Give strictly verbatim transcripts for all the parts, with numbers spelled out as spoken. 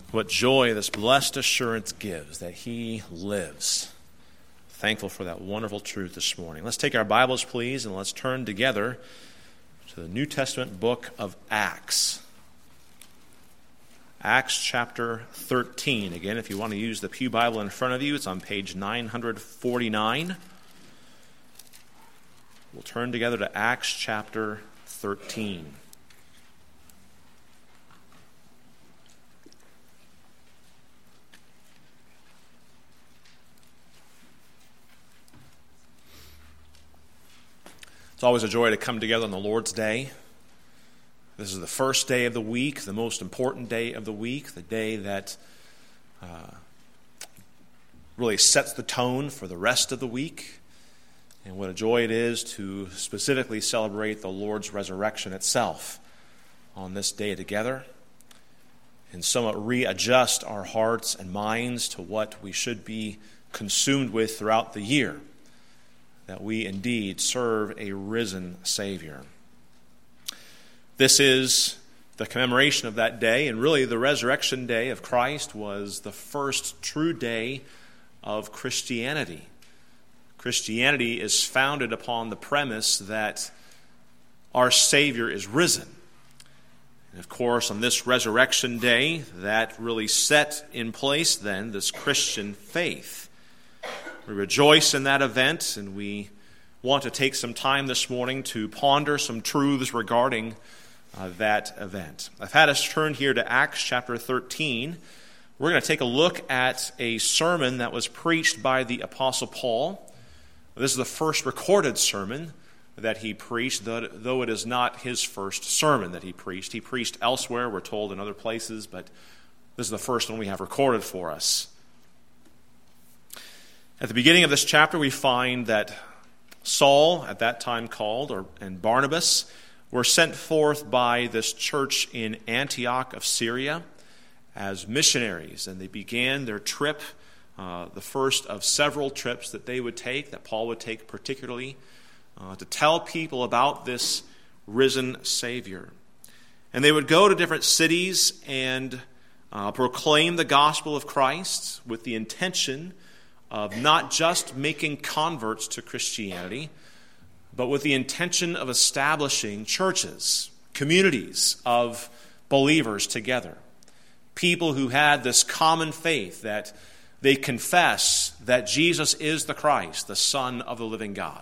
What joy this blessed assurance gives that he lives. Thankful for that wonderful truth this morning. Let's take our Bibles, please, and let's turn together to the New Testament book of Acts. Acts chapter thirteen. Again, if you want to use the Pew Bible in front of you, it's on page nine forty-nine. We'll turn together to Acts chapter thirteen. It's always a joy to come together on the Lord's Day. This is the first day of the week, the most important day of the week, the day that uh, really sets the tone for the rest of the week. And what a joy it is to specifically celebrate the Lord's resurrection itself on this day together and somewhat readjust our hearts and minds to what we should be consumed with throughout the year, that we indeed serve a risen Savior. This is the commemoration of that day, and really the resurrection day of Christ was the first true day of Christianity. Christianity is founded upon the premise that our Savior is risen. And of course, on this resurrection day, that really set in place then this Christian faith. We rejoice in that event, and we want to take some time this morning to ponder some truths regarding uh, that event. I've had us turn here to Acts chapter thirteen. We're going to take a look at a sermon that was preached by the Apostle Paul. This is the first recorded sermon that he preached, though it is not his first sermon that he preached. He preached elsewhere, we're told, in other places, but this is the first one we have recorded for us. At the beginning of this chapter, we find that Saul, at that time called, or, and Barnabas, were sent forth by this church in Antioch of Syria as missionaries, and they began their trip, uh, the first of several trips that they would take, that Paul would take particularly, uh, to tell people about this risen Savior. And they would go to different cities and uh, proclaim the gospel of Christ with the intention of not just making converts to Christianity, but with the intention of establishing churches, communities of believers together. People who had this common faith that they confess that Jesus is the Christ, the Son of the living God.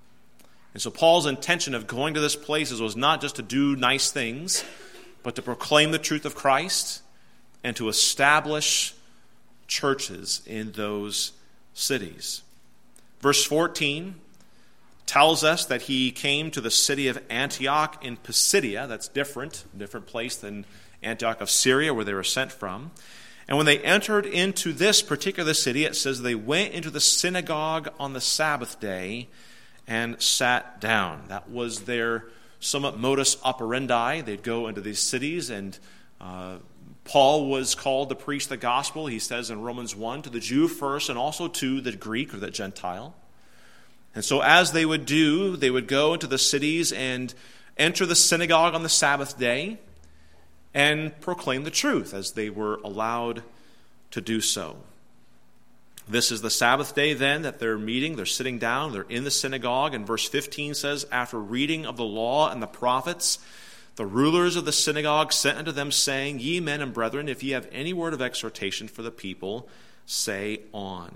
And so Paul's intention of going to this places was not just to do nice things, but to proclaim the truth of Christ and to establish churches in those cities. Verse fourteen tells us that he came to the city of Antioch in Pisidia. That's different, different place than Antioch of Syria, where they were sent from. And when they entered into this particular city, it says they went into the synagogue on the Sabbath day and sat down. That was their somewhat modus operandi. They'd go into these cities, and uh, Paul was called to preach the gospel, he says in Romans one, to the Jew first and also to the Greek or the Gentile. And so as they would do, they would go into the cities and enter the synagogue on the Sabbath day and proclaim the truth as they were allowed to do so. This is the Sabbath day then that they're meeting, they're sitting down, they're in the synagogue, and verse fifteen says, after reading of the law and the prophets, the rulers of the synagogue sent unto them, saying, Ye men and brethren, if ye have any word of exhortation for the people, say on.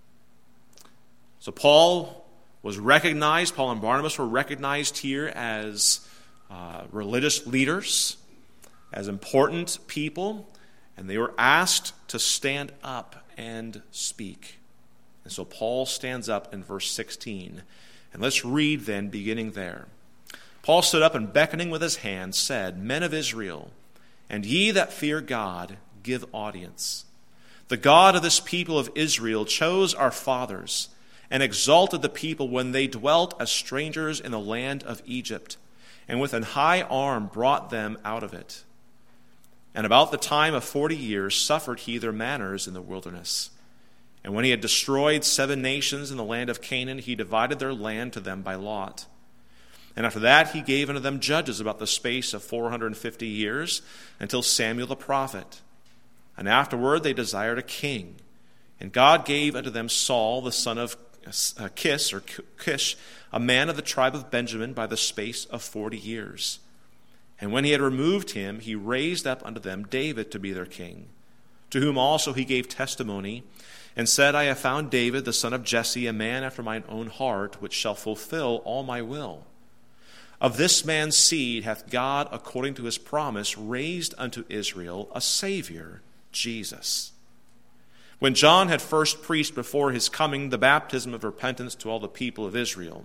So Paul was recognized, Paul and Barnabas were recognized here as uh, religious leaders, as important people, and they were asked to stand up and speak. And so Paul stands up in verse sixteen. And let's read then, beginning there. Paul stood up and beckoning with his hand said, Men of Israel, and ye that fear God, give audience. The God of this people of Israel chose our fathers and exalted the people when they dwelt as strangers in the land of Egypt, and with an high arm brought them out of it. And about the time of forty years suffered he their manners in the wilderness. And when he had destroyed seven nations in the land of Canaan, he divided their land to them by lot. And after that he gave unto them judges about the space of four hundred fifty years, until Samuel the prophet. And afterward they desired a king. And God gave unto them Saul, the son of Kish, or Kish, a man of the tribe of Benjamin, by the space of forty years. And when he had removed him, he raised up unto them David to be their king, to whom also he gave testimony, and said, I have found David, the son of Jesse, a man after mine own heart, which shall fulfill all my will. Of this man's seed hath God, according to his promise, raised unto Israel a Savior, Jesus. When John had first preached before his coming the baptism of repentance to all the people of Israel.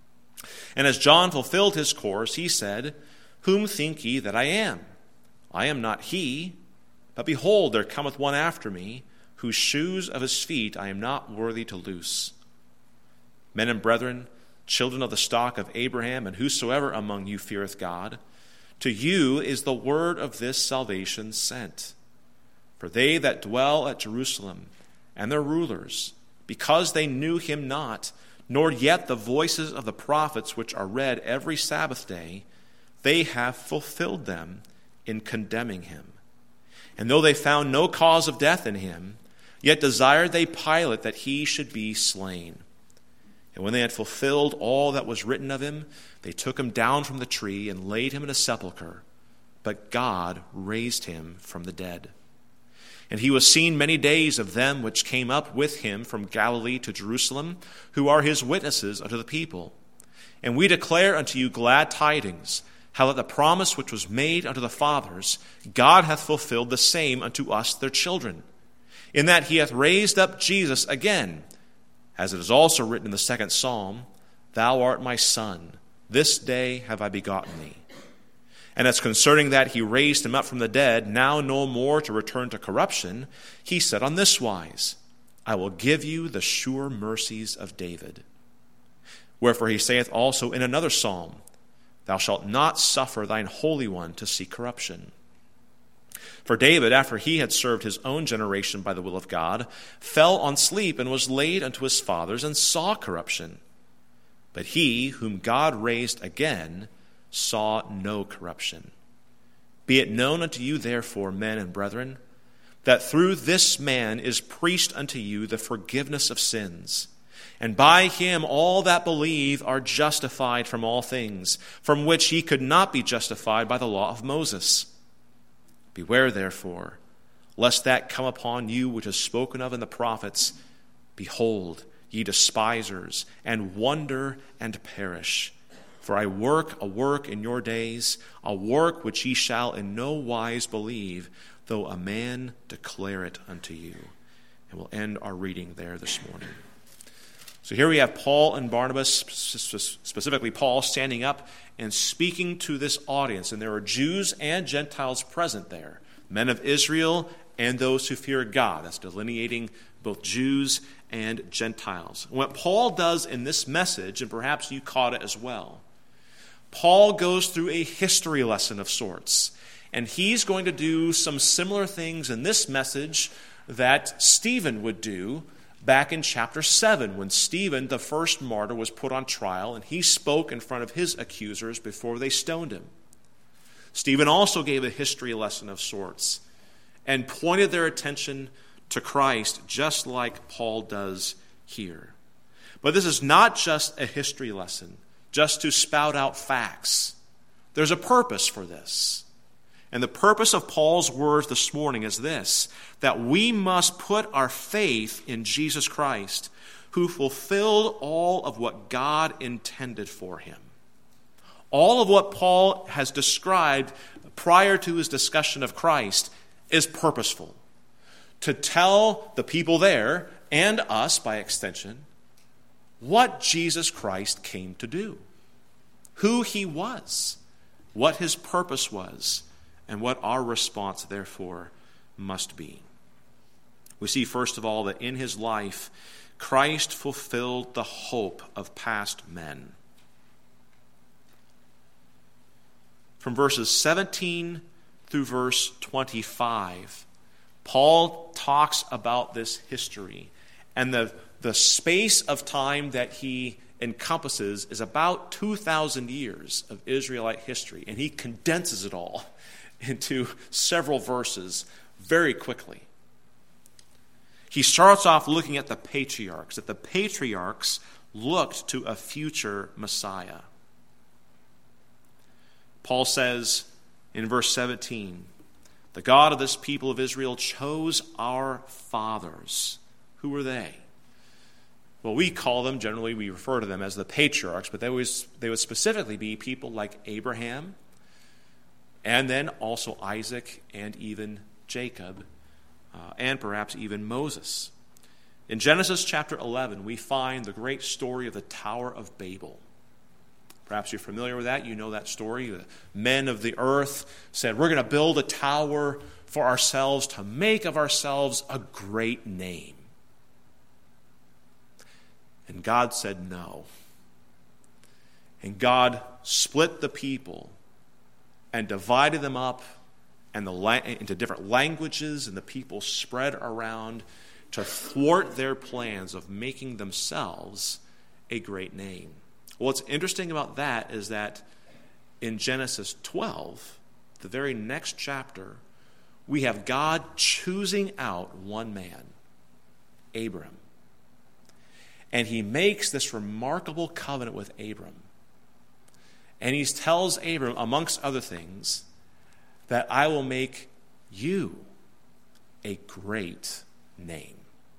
And as John fulfilled his course, he said, Whom think ye that I am? I am not he, but behold, there cometh one after me, whose shoes of his feet I am not worthy to loose. Men and brethren, children of the stock of Abraham, and whosoever among you feareth God, to you is the word of this salvation sent. For they that dwell at Jerusalem, and their rulers, because they knew him not, nor yet the voices of the prophets which are read every Sabbath day, they have fulfilled them in condemning him. And though they found no cause of death in him, yet desired they Pilate that he should be slain. And when they had fulfilled all that was written of him, they took him down from the tree and laid him in a sepulchre. But God raised him from the dead. And he was seen many days of them which came up with him from Galilee to Jerusalem, who are his witnesses unto the people. And we declare unto you glad tidings, how that the promise which was made unto the fathers, God hath fulfilled the same unto us their children, in that he hath raised up Jesus again, as it is also written in the second psalm, Thou art my son, this day have I begotten thee. And as concerning that he raised him up from the dead, now no more to return to corruption, he said on this wise, I will give you the sure mercies of David. Wherefore he saith also in another psalm, Thou shalt not suffer thine Holy One to see corruption. For David, after he had served his own generation by the will of God, fell on sleep and was laid unto his fathers, and saw corruption. But he, whom God raised again, saw no corruption. Be it known unto you, therefore, men and brethren, that through this man is preached unto you the forgiveness of sins. And by him all that believe are justified from all things, from which ye could not be justified by the law of Moses. Beware, therefore, lest that come upon you which is spoken of in the prophets, Behold, ye despisers, and wonder and perish. For I work a work in your days, a work which ye shall in no wise believe, though a man declare it unto you. And we'll end our reading there this morning. So here we have Paul and Barnabas, specifically Paul, standing up and speaking to this audience. And there are Jews and Gentiles present there, men of Israel and those who fear God. That's delineating both Jews and Gentiles. What Paul does in this message, and perhaps you caught it as well, Paul goes through a history lesson of sorts. And he's going to do some similar things in this message that Stephen would do back in chapter seven, when Stephen, the first martyr, was put on trial, and he spoke in front of his accusers before they stoned him. Stephen also gave a history lesson of sorts and pointed their attention to Christ, just like Paul does here. But this is not just a history lesson, just to spout out facts. There's a purpose for this. And the purpose of Paul's words this morning is this, that we must put our faith in Jesus Christ, who fulfilled all of what God intended for him. All of what Paul has described prior to his discussion of Christ is purposeful. To tell the people there, and us by extension, what Jesus Christ came to do, who he was, what his purpose was, and what our response, therefore, must be. We see, first of all, that in his life, Christ fulfilled the hope of past men. From verses seventeen through verse twenty-five, Paul talks about this history, and the, the space of time that he encompasses is about two thousand years of Israelite history, and he condenses it all into several verses very quickly. He starts off looking at the patriarchs, that the patriarchs looked to a future Messiah. Paul says in verse seventeen, the God of this people of Israel chose our fathers. Who were they? Well, we call them, generally we refer to them as the patriarchs, but they, always, they would specifically be people like Abraham, and then also Isaac and even Jacob, uh, and perhaps even Moses. In Genesis chapter eleven, we find the great story of the Tower of Babel. Perhaps you're familiar with that. You know that story. The men of the earth said, we're going to build a tower for ourselves to make of ourselves a great name. And God said no. And God split the people and divided them up and the la- into different languages, and the people spread around to thwart their plans of making themselves a great name. What's interesting about that is that in Genesis twelve, the very next chapter, we have God choosing out one man, Abram. And he makes this remarkable covenant with Abram. And he tells Abram, amongst other things, that I will make you a great name.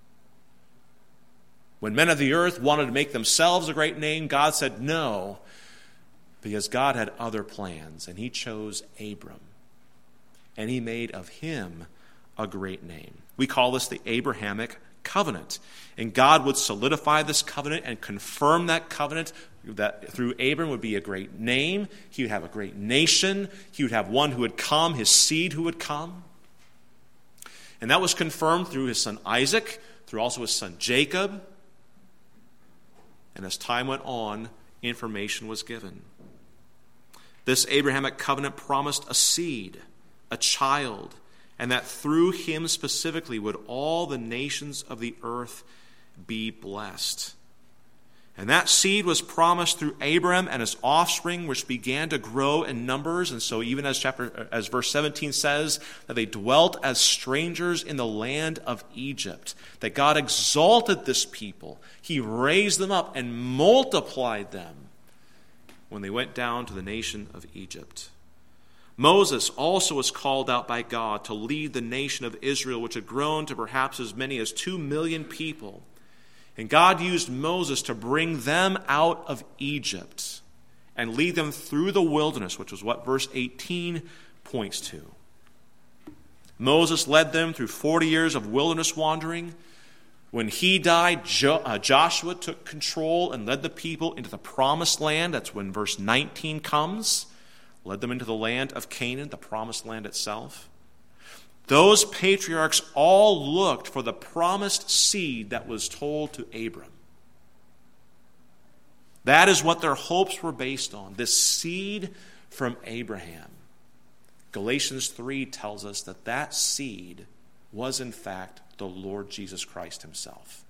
When men of the earth wanted to make themselves a great name, God said no, because God had other plans, and he chose Abram. And he made of him a great name. We call this the Abrahamic covenant. And God would solidify this covenant and confirm that covenant, that through Abram would be a great name. He would have a great nation. He would have one who would come, his seed who would come. And that was confirmed through his son Isaac, through also his son Jacob. And as time went on, information was given. This Abrahamic covenant promised a seed, a child, and that through him specifically would all the nations of the earth be blessed. And that seed was promised through Abram and his offspring, which began to grow in numbers. And so even as chapter, as verse seventeen says, that they dwelt as strangers in the land of Egypt, that God exalted this people. He raised them up and multiplied them when they went down to the nation of Egypt. Moses also was called out by God to lead the nation of Israel, which had grown to perhaps as many as two million people. And God used Moses to bring them out of Egypt and lead them through the wilderness, which was what verse eighteen points to. Moses led them through forty years of wilderness wandering. When he died, jo- uh, Joshua took control and led the people into the promised land. That's when verse nineteen comes. Led them into the land of Canaan, the promised land itself. Those patriarchs all looked for the promised seed that was told to Abram. That is what their hopes were based on, this seed from Abraham. Galatians three tells us that that seed was in fact the Lord Jesus Christ himself.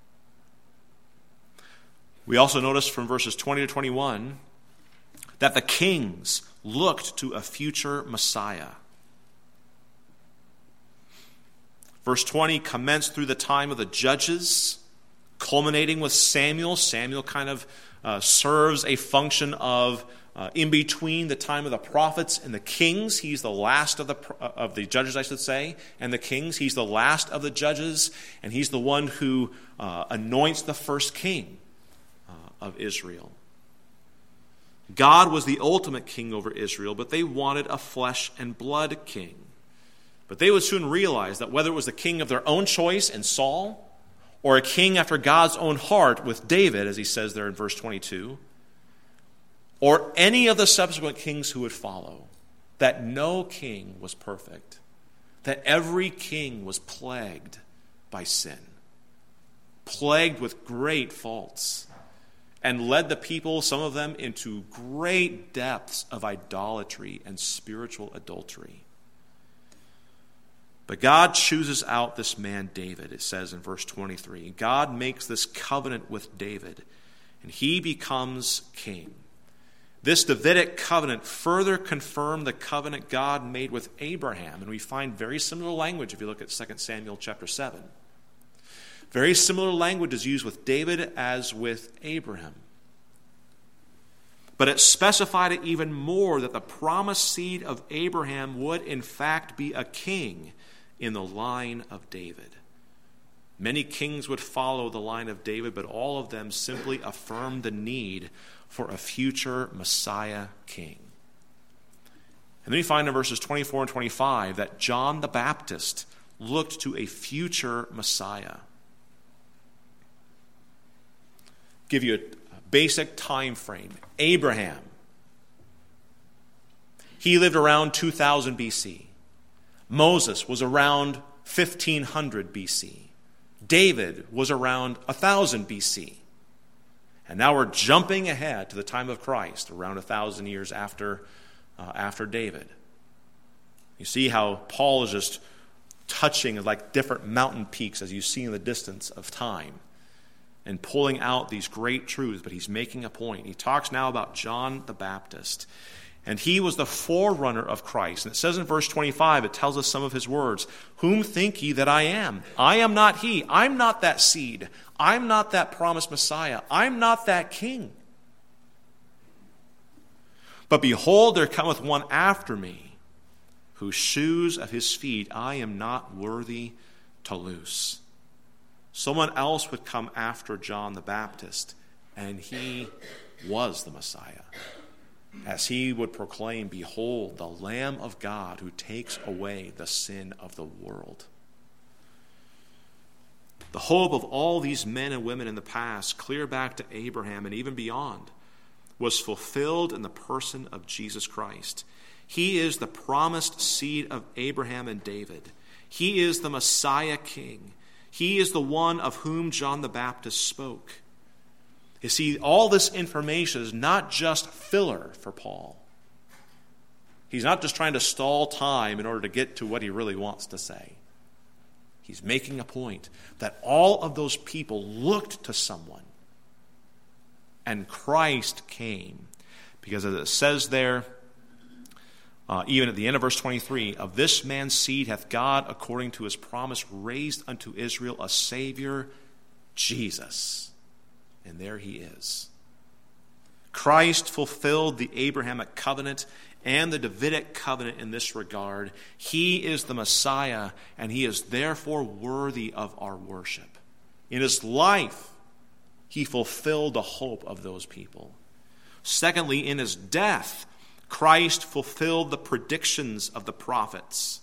We also notice from verses twenty to twenty-one that the kings looked to a future Messiah. Verse twenty commenced through the time of the judges, culminating with Samuel. Samuel kind of uh, serves a function of uh, in between the time of the prophets and the kings. He's the last of the uh, of the judges, I should say, and the kings. He's the last of the judges, and he's the one who uh, anoints the first king uh, of Israel. God was the ultimate king over Israel, but they wanted a flesh and blood king. But they would soon realize that whether it was the king of their own choice in Saul, or a king after God's own heart with David, as he says there in verse twenty-two, or any of the subsequent kings who would follow, that no king was perfect, that every king was plagued by sin, plagued with great faults, and led the people, some of them, into great depths of idolatry and spiritual adultery. But God chooses out this man David, it says in verse twenty-three. God makes this covenant with David, and he becomes king. This Davidic covenant further confirmed the covenant God made with Abraham. And we find very similar language if you look at Second Samuel chapter seven. Very similar language is used with David as with Abraham. But it specified it even more that the promised seed of Abraham would in fact be a king in the line of David. Many kings would follow the line of David, but all of them simply affirmed the need for a future Messiah king. And then we find in verses twenty-four and twenty-five that John the Baptist looked to a future Messiah. Give you a basic time frame. Abraham, he lived around two thousand B C. Moses was around fifteen hundred B C. David was around one thousand B C. And now we're jumping ahead to the time of Christ, around one thousand years after, uh, after David. You see how Paul is just touching like different mountain peaks as you see in the distance of time and pulling out these great truths, but he's making a point. He talks now about John the Baptist. And he was the forerunner of Christ. And it says in verse twenty-five, it tells us some of his words. Whom think ye that I am? I am not he. I'm not that seed. I'm not that promised Messiah. I'm not that king. But behold, there cometh one after me, whose shoes of his feet I am not worthy to loose. Someone else would come after John the Baptist, and he was the Messiah. As he would proclaim, behold, the Lamb of God who takes away the sin of the world. The hope of all these men and women in the past, clear back to Abraham and even beyond, was fulfilled in the person of Jesus Christ. He is the promised seed of Abraham and David. He is the Messiah King. He is the one of whom John the Baptist spoke. You see, all this information is not just filler for Paul. He's not just trying to stall time in order to get to what he really wants to say. He's making a point that all of those people looked to someone. And Christ came. Because as it says there, uh, even at the end of verse twenty-three, of this man's seed hath God, according to his promise, raised unto Israel a Savior, Jesus. And there he is. Christ fulfilled the Abrahamic covenant and the Davidic covenant in this regard. He is the Messiah, and he is therefore worthy of our worship. In his life, he fulfilled the hope of those people. Secondly, in his death, Christ fulfilled the predictions of the prophets.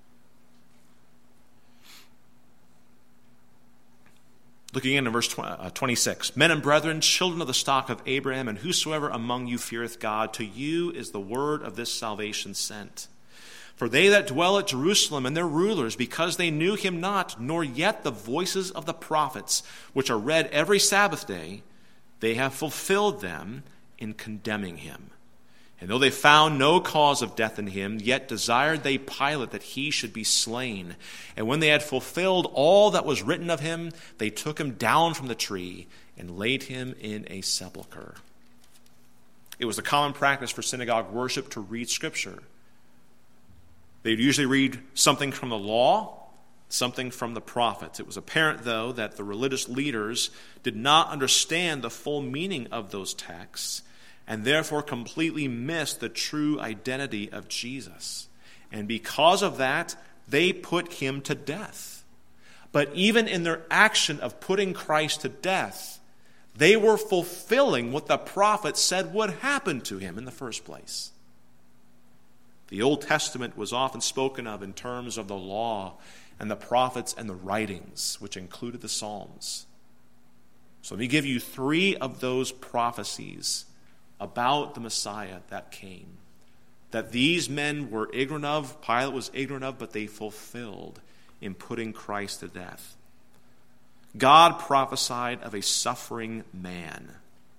Looking into verse twenty-six, men and brethren, children of the stock of Abraham, and whosoever among you feareth God, to you is the word of this salvation sent. For they that dwell at Jerusalem and their rulers, because they knew him not, nor yet the voices of the prophets, which are read every Sabbath day, they have fulfilled them in condemning him. And though they found no cause of death in him, yet desired they Pilate that he should be slain. And when they had fulfilled all that was written of him, they took him down from the tree and laid him in a sepulchre. It was a common practice for synagogue worship to read Scripture. They would usually read something from the law, something from the prophets. It was apparent, though, that the religious leaders did not understand the full meaning of those texts, and therefore completely missed the true identity of Jesus. And because of that, they put him to death. But even in their action of putting Christ to death, they were fulfilling what the prophets said would happen to him in the first place. The Old Testament was often spoken of in terms of the law and the prophets and the writings, which included the Psalms. So let me give you three of those prophecies about the Messiah that came, that these men were ignorant of, Pilate was ignorant of, but they fulfilled in putting Christ to death. God prophesied of a suffering man.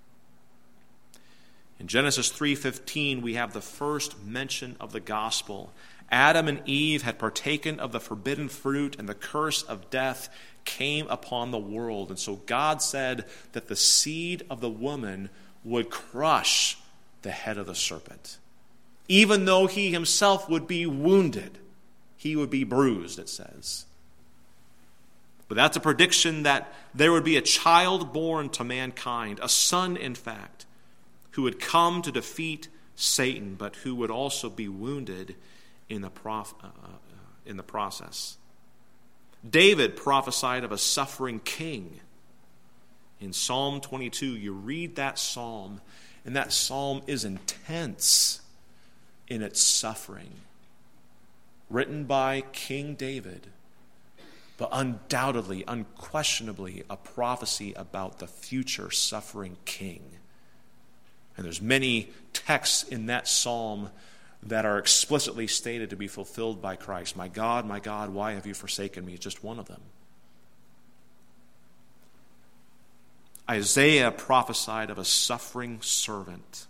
In Genesis three fifteen, we have the first mention of the gospel. Adam and Eve had partaken of the forbidden fruit, and the curse of death came upon the world. And so God said that the seed of the woman would crush the head of the serpent. Even though he himself would be wounded, he would be bruised, it says. But that's a prediction that there would be a child born to mankind, a son, in fact, who would come to defeat Satan, but who would also be wounded in the, prof, uh, in the process. David prophesied of a suffering king. In Psalm twenty-two, you read that psalm, and that psalm is intense in its suffering. Written by King David, but undoubtedly, unquestionably, a prophecy about the future suffering king. And there's many texts in that psalm that are explicitly stated to be fulfilled by Christ. My God, my God, why have you forsaken me? It's just one of them. Isaiah prophesied of a suffering servant.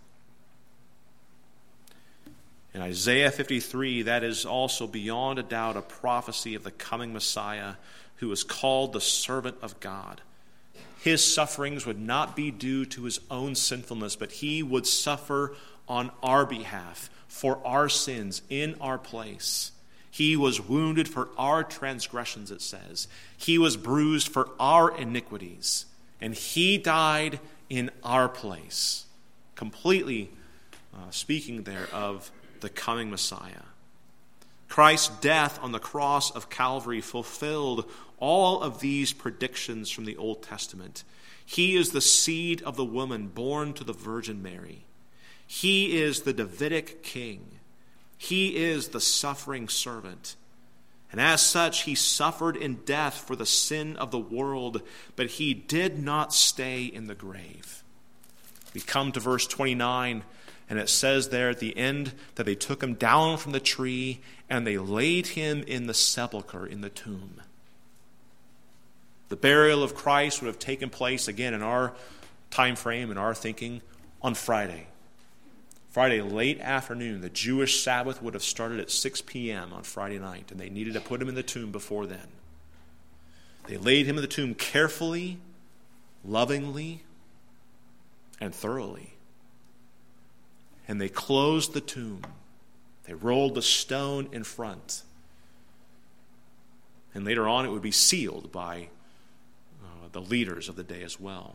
In Isaiah fifty-three, that is also beyond a doubt a prophecy of the coming Messiah who is called the servant of God. His sufferings would not be due to his own sinfulness, but he would suffer on our behalf, for our sins, in our place. He was wounded for our transgressions, it says. He was bruised for our iniquities, and he died in our place. Completely uh, speaking there of the coming Messiah. Christ's death on the cross of Calvary fulfilled all of these predictions from the Old Testament. He is the seed of the woman born to the Virgin Mary. He is the Davidic king. He is the suffering servant. And as such, he suffered in death for the sin of the world, but he did not stay in the grave. We come to verse twenty-nine, and it says there at the end that they took him down from the tree and they laid him in the sepulchre, in the tomb. The burial of Christ would have taken place, again, in our time frame, in our thinking, on Friday. Friday, late afternoon. The Jewish Sabbath would have started at six p.m. on Friday night, and they needed to put him in the tomb before then. They laid him in the tomb carefully, lovingly, and thoroughly. And they closed the tomb. They rolled the stone in front. And later on, it would be sealed by uh, the leaders of the day as well.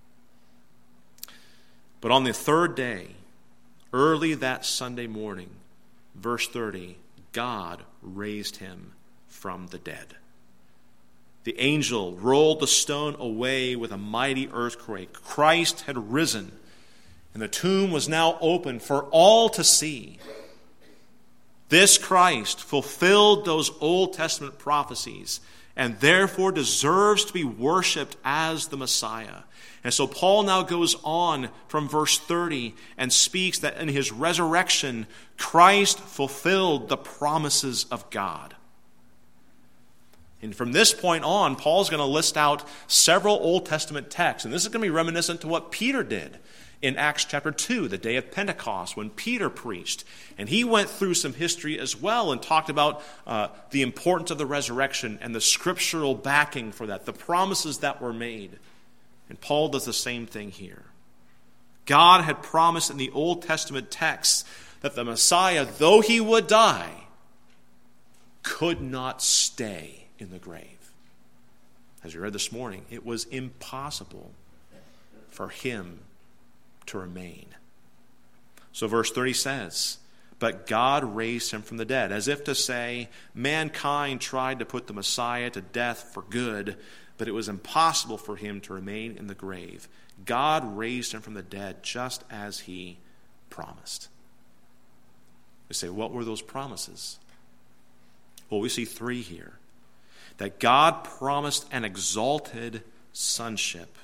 But on the third day, early that Sunday morning, verse thirty, God raised him from the dead. The angel rolled the stone away with a mighty earthquake. Christ had risen, and the tomb was now open for all to see. This Christ fulfilled those Old Testament prophecies and therefore deserves to be worshipped as the Messiah. And so Paul now goes on from verse thirty and speaks that in his resurrection, Christ fulfilled the promises of God. And from this point on, Paul's going to list out several Old Testament texts. And this is going to be reminiscent to what Peter did in Acts chapter two, the day of Pentecost, when Peter preached. And he went through some history as well and talked about uh, the importance of the resurrection and the scriptural backing for that, the promises that were made. And Paul does the same thing here. God had promised in the Old Testament texts that the Messiah, though he would die, could not stay in the grave. As we read this morning, it was impossible for him to remain. So verse thirty says, but God raised him from the dead, as if to say, mankind tried to put the Messiah to death for good, but it was impossible for him to remain in the grave. God raised him from the dead just as he promised. We say, what were those promises? Well, we see three here. That God promised an exalted sonship.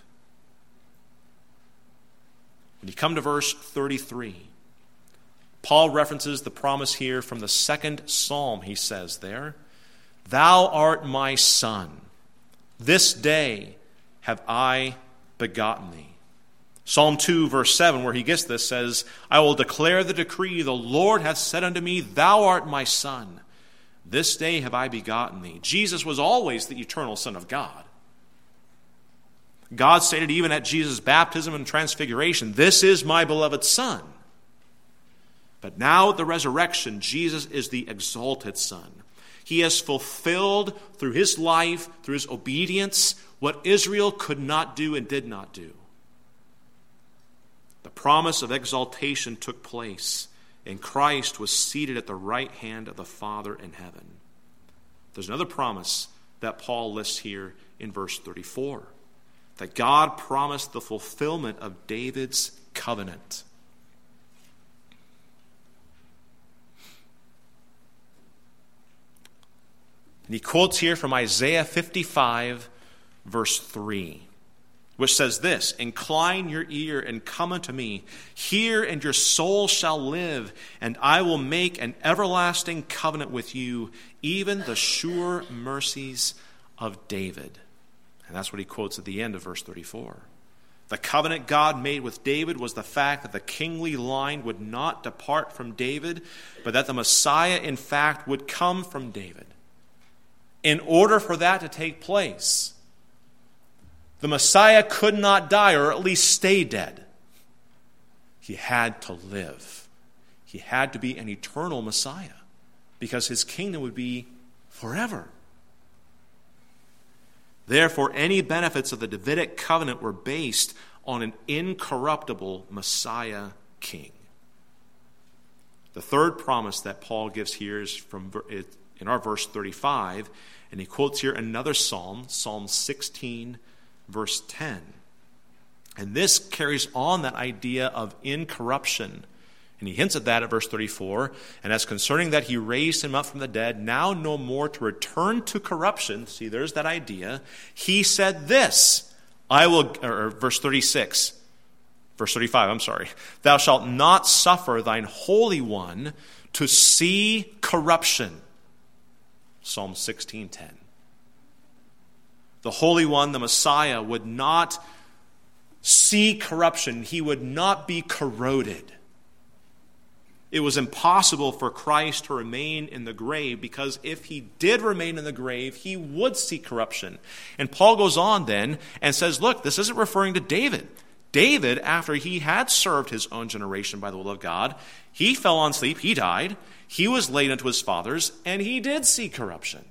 When you come to verse thirty-three, Paul references the promise here from the second psalm. He says there, thou art my son. This day have I begotten thee. Psalm two, verse seven, where he gets this, says, I will declare the decree, the Lord hath said unto me, thou art my son. This day have I begotten thee. Jesus was always the eternal Son of God. God stated even at Jesus' baptism and transfiguration, this is my beloved Son, But now at the resurrection, Jesus is the exalted Son. He has fulfilled through his life, through his obedience, what Israel could not do and did not do. The promise of exaltation took place, and Christ was seated at the right hand of the Father in heaven. There's another promise that Paul lists here in verse thirty-four, that God promised the fulfillment of David's covenant. And he quotes here from Isaiah fifty-five, verse three, which says this, "Incline your ear and come unto me. Hear, and your soul shall live, and I will make an everlasting covenant with you, even the sure mercies of David." And that's what he quotes at the end of verse thirty-four. The covenant God made with David was the fact that the kingly line would not depart from David, but that the Messiah, in fact, would come from David. In order for that to take place, the Messiah could not die, or at least stay dead. He had to live. He had to be an eternal Messiah, because his kingdom would be forever. Therefore, any benefits of the Davidic covenant were based on an incorruptible Messiah king. The third promise that Paul gives here is from in our verse thirty-five, and he quotes here another psalm, Psalm sixteen, verse ten. And this carries on that idea of incorruption. And he hints at that at verse thirty-four. "And as concerning that he raised him up from the dead, now no more to return to corruption." See, there's that idea. "He said this, I will," or verse thirty-six, verse thirty-five, I'm sorry. "Thou shalt not suffer thine Holy One to see corruption." Psalm sixteen ten. The Holy One, the Messiah, would not see corruption. He would not be corroded. It was impossible for Christ to remain in the grave, because if he did remain in the grave, he would see corruption. And Paul goes on then and says, look, this isn't referring to David. David, after he had served his own generation by the will of God, he fell on sleep, he died, he was laid unto his fathers, and he did see corruption.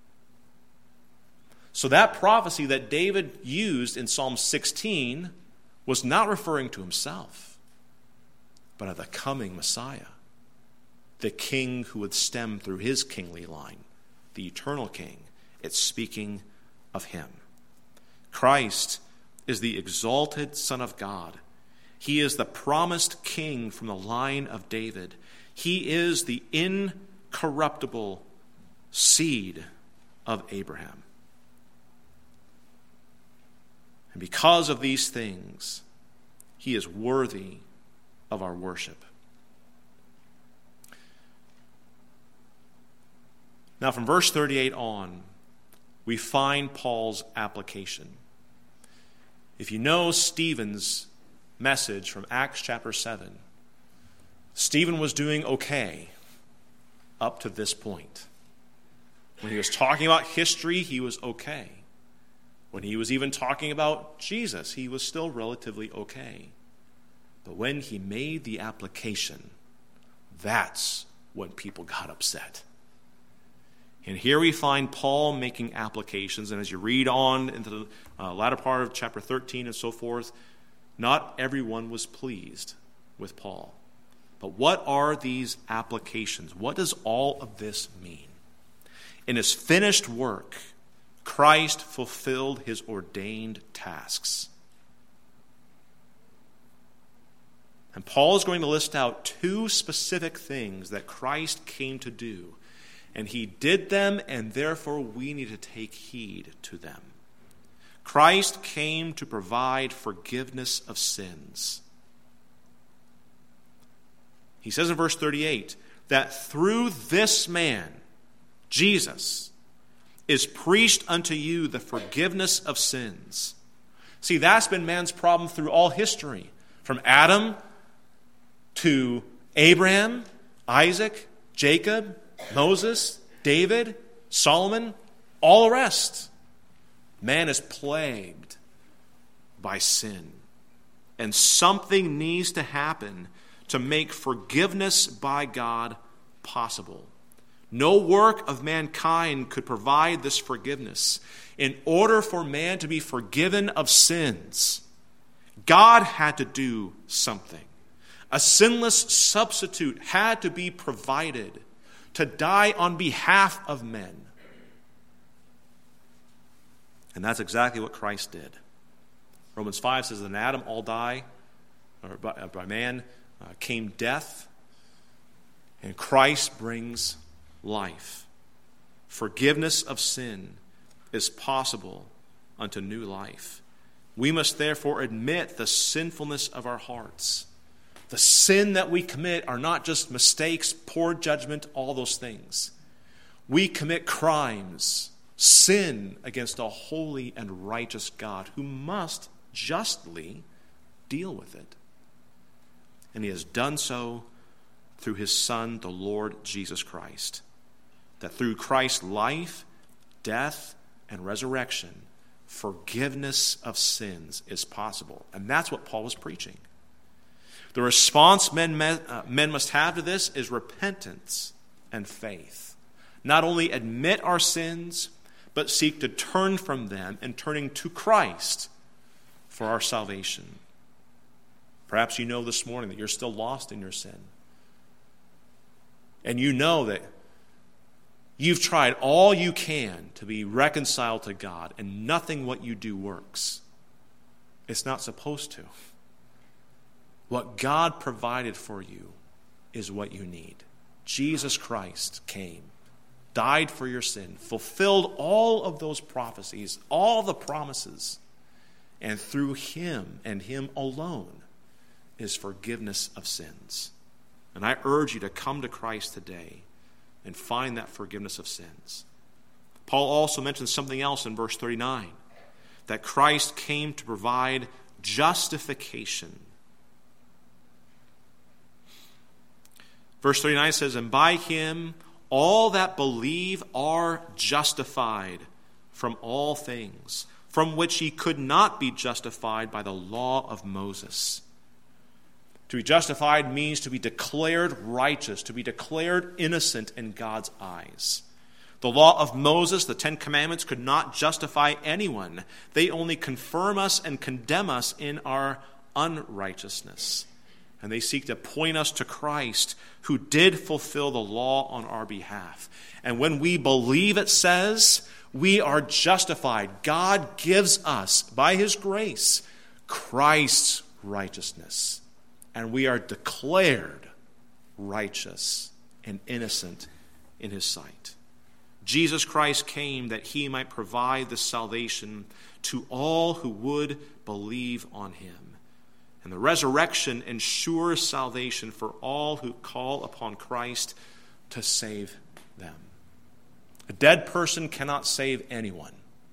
So that prophecy that David used in Psalm sixteen was not referring to himself, but of the coming Messiah, the king who would stem through his kingly line, the eternal king. It's speaking of him. Christ is the exalted Son of God. He is the promised king from the line of David. He is the incorruptible seed of Abraham. And because of these things, he is worthy of our worship. Now, from verse thirty-eight on, we find Paul's application. If you know Stephen's message from Acts chapter seven, Stephen was doing okay up to this point. When he was talking about history, he was okay. When he was even talking about Jesus, he was still relatively okay. But when he made the application, that's when people got upset. And here we find Paul making applications, and as you read on into the uh, latter part of chapter thirteen and so forth, not everyone was pleased with Paul. But what are these applications? What does all of this mean? In his finished work, Christ fulfilled his ordained tasks. And Paul is going to list out two specific things that Christ came to do. And he did them, and therefore we need to take heed to them. Christ came to provide forgiveness of sins. He says in verse thirty-eight that through this man, Jesus, is preached unto you the forgiveness of sins. See, that's been man's problem through all history. From Adam to Abraham, Isaac, Jacob, Moses, David, Solomon, all the rest. Man is plagued by sin. And something needs to happen to make forgiveness by God possible. No work of mankind could provide this forgiveness. In order for man to be forgiven of sins, God had to do something. A sinless substitute had to be provided to die on behalf of men. And that's exactly what Christ did. Romans five says that in Adam all die, or by, by man uh, came death, and Christ brings life. Forgiveness of sin is possible unto new life. We must therefore admit the sinfulness of our hearts. The sin that we commit are not just mistakes, poor judgment, all those things. We commit crimes, sin against a holy and righteous God who must justly deal with it. And he has done so through his Son, the Lord Jesus Christ. That through Christ's life, death, and resurrection, forgiveness of sins is possible. And that's what Paul was preaching. The response men, uh, men must have to this is repentance and faith. Not only admit our sins, but seek to turn from them and turning to Christ for our salvation. Perhaps you know this morning that you're still lost in your sin. And you know that you've tried all you can to be reconciled to God, and nothing what you do works. It's not supposed to. What God provided for you is what you need. Jesus Christ came, died for your sin, fulfilled all of those prophecies, all the promises, and through him and him alone is forgiveness of sins. And I urge you to come to Christ today and find that forgiveness of sins. Paul also mentions something else in verse thirty-nine, that Christ came to provide justification. Verse thirty-nine says, and by him all that believe are justified from all things, from which ye could not be justified by the law of Moses. To be justified means to be declared righteous, to be declared innocent in God's eyes. The law of Moses, the Ten Commandments, could not justify anyone. They only confirm us and condemn us in our unrighteousness. And they seek to point us to Christ, who did fulfill the law on our behalf. And when we believe, it says, we are justified. God gives us, by his grace, Christ's righteousness. And we are declared righteous and innocent in his sight. Jesus Christ came that he might provide the salvation to all who would believe on him. And the resurrection ensures salvation for all who call upon Christ to save them. A dead person cannot save anyone.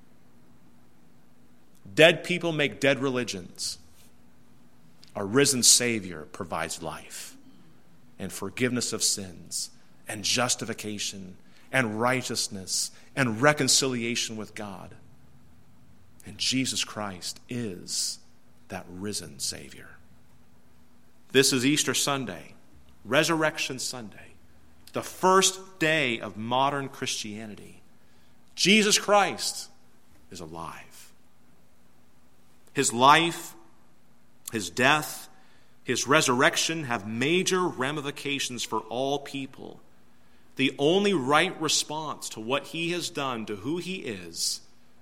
Dead people make dead religions. A risen Savior provides life and forgiveness of sins and justification and righteousness and reconciliation with God. And Jesus Christ is that risen Savior. This is Easter Sunday, Resurrection Sunday, the first day of modern Christianity. Jesus Christ is alive. His life, his death, his resurrection have major ramifications for all people. The only right response to what he has done, to who he is,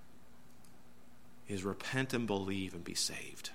is repent and believe and be saved.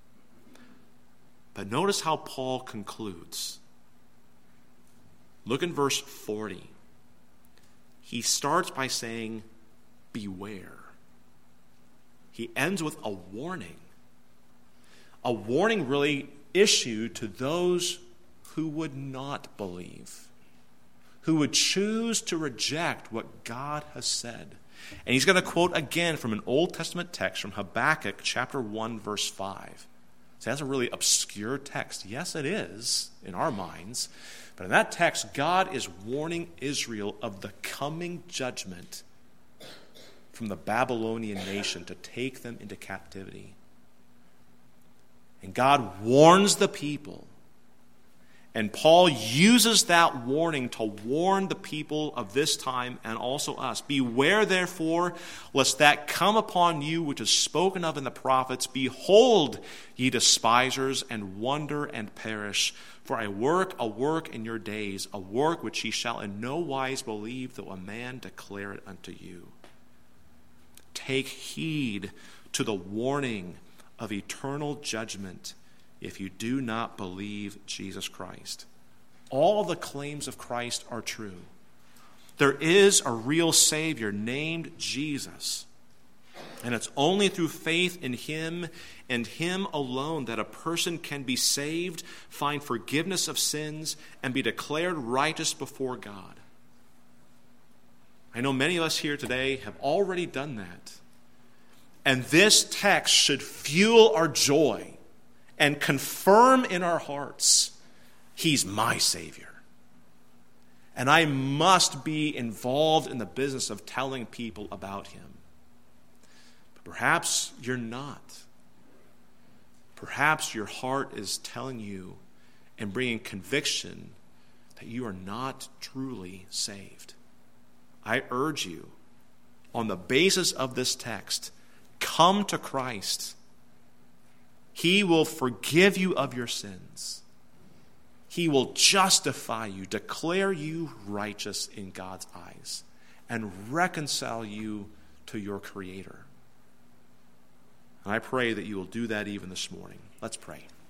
But notice how Paul concludes. Look in verse forty. He starts by saying, beware. He ends with a warning. A warning really issued to those who would not believe, who would choose to reject what God has said. And he's going to quote again from an Old Testament text from Habakkuk chapter one, verse five. So that's a really obscure text. Yes, it is in our minds. But in that text, God is warning Israel of the coming judgment from the Babylonian nation to take them into captivity. And God warns the people. And Paul uses that warning to warn the people of this time and also us. Beware, therefore, lest that come upon you which is spoken of in the prophets. Behold, ye despisers, and wonder and perish. For I work a work in your days, a work which ye shall in no wise believe, though a man declare it unto you. Take heed to the warning of eternal judgment if you do not believe Jesus Christ. All the claims of Christ are true. There is a real Savior named Jesus. And it's only through faith in him and him alone that a person can be saved, find forgiveness of sins, and be declared righteous before God. I know many of us here today have already done that. And this text should fuel our joy and confirm in our hearts, he's my Savior. And I must be involved in the business of telling people about him. But perhaps you're not. Perhaps your heart is telling you and bringing conviction that you are not truly saved. I urge you, on the basis of this text, come to Christ. He will forgive you of your sins. He will justify you, declare you righteous in God's eyes, and reconcile you to your Creator. And I pray that you will do that even this morning. Let's pray.